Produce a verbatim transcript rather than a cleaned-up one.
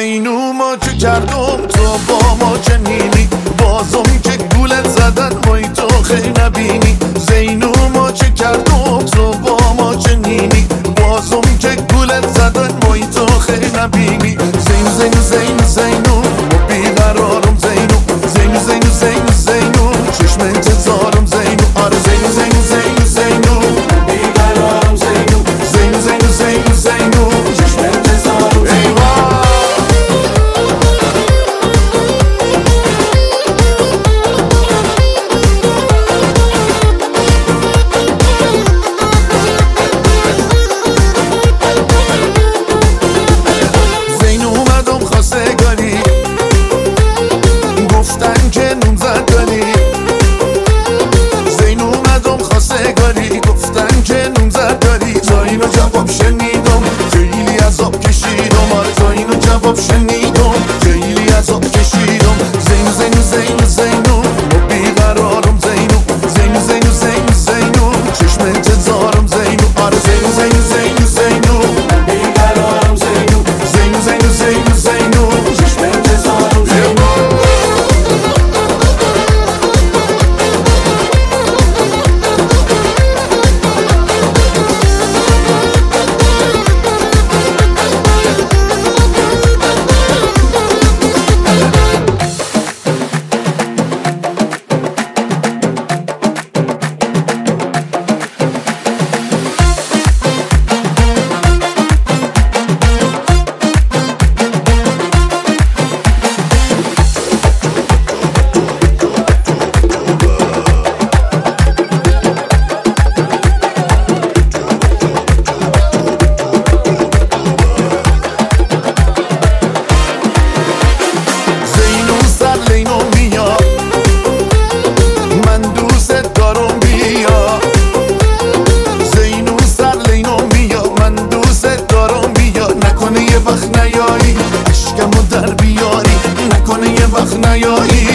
زینو ما چه کردم تو با ما چنینی، بازم که گولت زدن وای تو خیلی نبینی. زینو ما چه کردم تو با ما چنینی، بازم که گولت زدن وای تو خیلی نبینی. زینو زینو زینو زینو ما بیقرارم زینو، زینو زینو زینو زینو چشم انتظارم زینو. آره زینو زینو زینو زینو بیقرارم زینو، زینو زینو زینو زینو چشم انتظارم زینو. گفتن که نون زد داری، زین اومدم خواسته گاری، گفتن که نون زد داری. تا اینو جواب شنیدم خیلی عذاب کشیدم، آره تا اینو جواب شنیدم خیلی عذاب کشیدم. زینو زینو زینو زینو ما بیقرارم زینو، زینو زینو زینو زینو چشم انتظارم زینو. آره زینو زینو زینو زینو بیقرارم زینو، زینو زینو زینو زینو چشم انتظارم زینو. اشکمو در بیاری نکنه یه وقت نیایی.